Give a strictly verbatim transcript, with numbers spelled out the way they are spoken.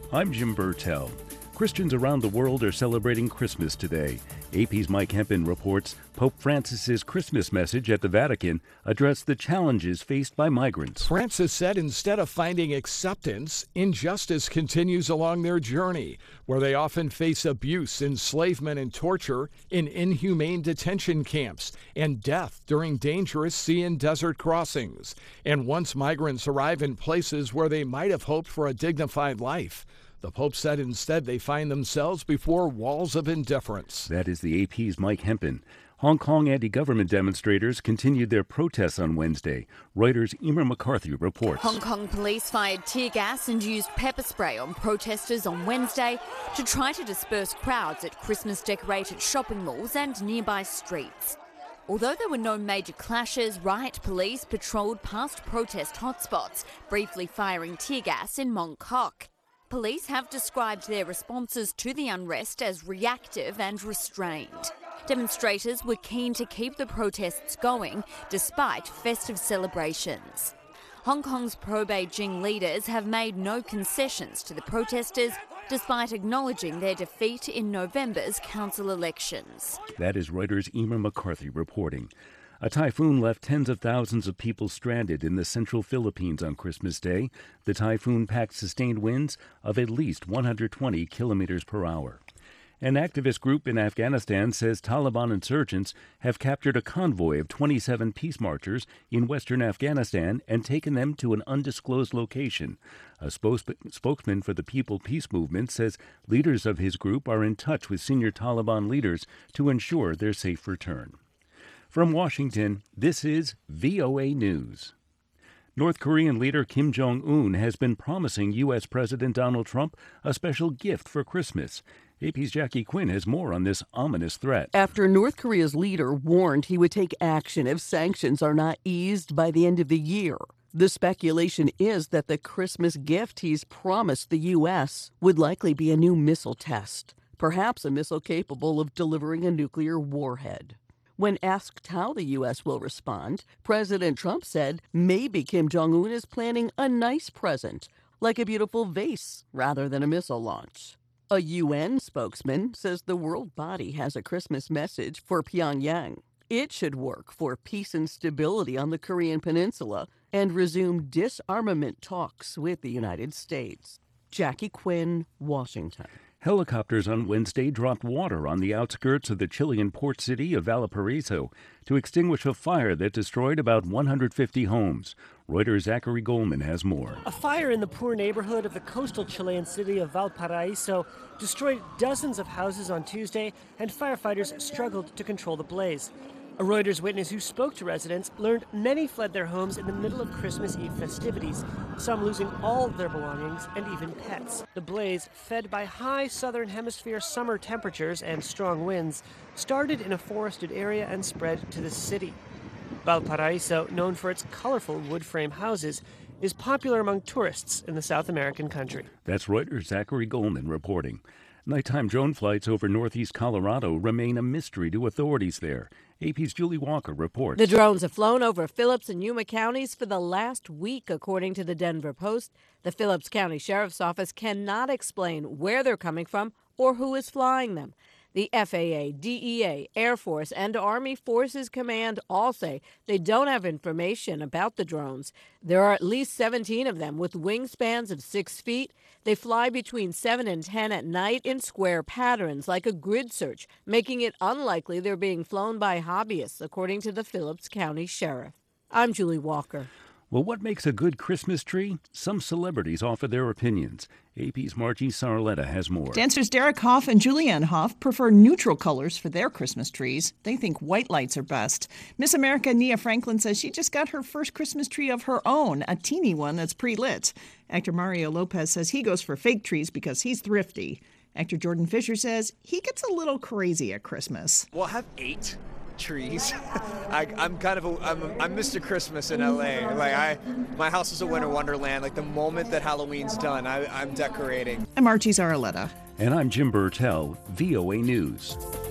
I'm Jim Burtell. Christians around the world are celebrating Christmas today. A P's Mike Hempen reports Pope Francis's Christmas message at the Vatican addressed the challenges faced by migrants. Francis said instead of finding acceptance, injustice continues along their journey, where they often face abuse, enslavement, and torture in inhumane detention camps, and death during dangerous sea and desert crossings. And once migrants arrive in places where they might have hoped for a dignified life, the Pope said instead they find themselves before walls of indifference. That is the A P's Mike Hempen. Hong Kong anti-government demonstrators continued their protests on Wednesday. Reuters' Emer McCarthy reports. Hong Kong police fired tear gas and used pepper spray on protesters on Wednesday to try to disperse crowds at Christmas-decorated shopping malls and nearby streets. Although there were no major clashes, riot police patrolled past protest hotspots, briefly firing tear gas in Mong Kok. Police have described their responses to the unrest as reactive and restrained. Demonstrators were keen to keep the protests going despite festive celebrations. Hong Kong's pro-Beijing leaders have made no concessions to the protesters despite acknowledging their defeat in November's council elections. That is Reuters' Emer McCarthy reporting. A typhoon left tens of thousands of people stranded in the central Philippines on Christmas Day. The typhoon packed sustained winds of at least one hundred twenty kilometers per hour. An activist group in Afghanistan says Taliban insurgents have captured a convoy of twenty-seven peace marchers in western Afghanistan and taken them to an undisclosed location. A spokesman for the People Peace Movement says leaders of his group are in touch with senior Taliban leaders to ensure their safe return. From Washington, this is V O A News. North Korean leader Kim Jong-un has been promising U S. President Donald Trump a special gift for Christmas. A P's Jackie Quinn has more on this ominous threat. After North Korea's leader warned he would take action if sanctions are not eased by the end of the year, the speculation is that the Christmas gift he's promised the U S would likely be a new missile test, perhaps a missile capable of delivering a nuclear warhead. When asked how the U S will respond, President Trump said maybe Kim Jong-un is planning a nice present, like a beautiful vase, rather than a missile launch. A U N spokesman says the world body has a Christmas message for Pyongyang. It should work for peace and stability on the Korean Peninsula and resume disarmament talks with the United States. Jackie Quinn, Washington. Helicopters on Wednesday dropped water on the outskirts of the Chilean port city of Valparaiso to extinguish a fire that destroyed about one hundred fifty homes. Reuters' Zachary Goldman has more. A fire in the poor neighborhood of the coastal Chilean city of Valparaiso destroyed dozens of houses on Tuesday, and firefighters struggled to control the blaze. A Reuters witness who spoke to residents learned many fled their homes in the middle of Christmas Eve festivities, some losing all of their belongings and even pets. The blaze, fed by high southern hemisphere summer temperatures and strong winds, started in a forested area and spread to the city. Valparaiso, known for its colorful wood frame houses, is popular among tourists in the South American country. That's Reuters' Zachary Goldman reporting. Nighttime drone flights over northeast Colorado remain a mystery to authorities there. A P's Julie Walker reports. The drones have flown over Phillips and Yuma counties for the last week, according to the Denver Post. The Phillips County Sheriff's Office cannot explain where they're coming from or who is flying them. The F A A, D E A, Air Force, and Army Forces Command all say they don't have information about the drones. There are at least seventeen of them with wingspans of six feet. They fly between seven and ten at night in square patterns like a grid search, making it unlikely they're being flown by hobbyists, according to the Phillips County Sheriff. I'm Julie Walker. Well, what makes a good Christmas tree? Some celebrities offer their opinions. A P's Margie Sarletta has more. Dancers Derek Hoff and Julianne Hough prefer neutral colors for their Christmas trees. They think white lights are best. Miss America Nia Franklin says she just got her first Christmas tree of her own, a teeny one that's pre-lit. Actor Mario Lopez says he goes for fake trees because he's thrifty. Actor Jordan Fisher says he gets a little crazy at Christmas. We'll have eight trees. I, I'm kind of a, I'm, I'm Mister Christmas in L A. Like I, my house is a winter wonderland. Like the moment that Halloween's done, I, I'm decorating. I'm Archie Zaraletta. And I'm Jim Burtell, V O A News.